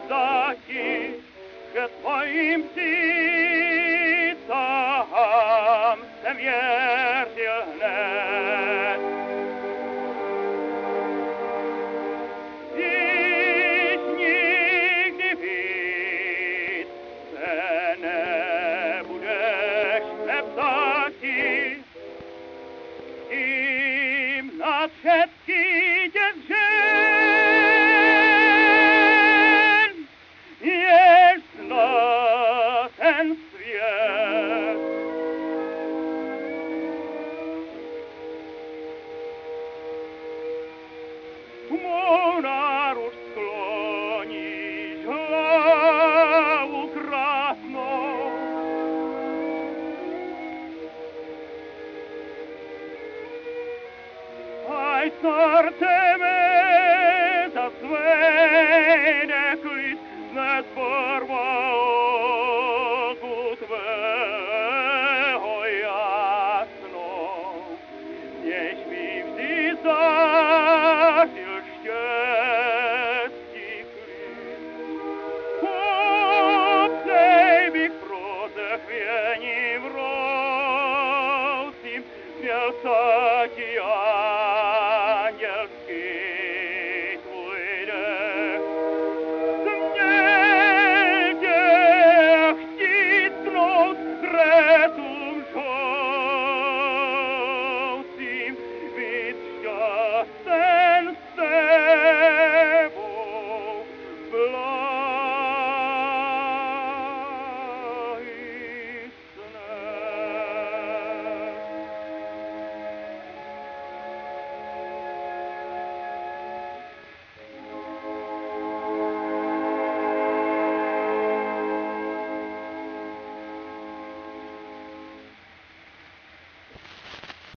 птахи, к твоим птицам смертельне. Из них дивиться не будешь, не птахи, им на všetky děvčen je ten svět. Mou náruč skloníš hlavu krásnou, aj srdce mé za své neklid nespojím.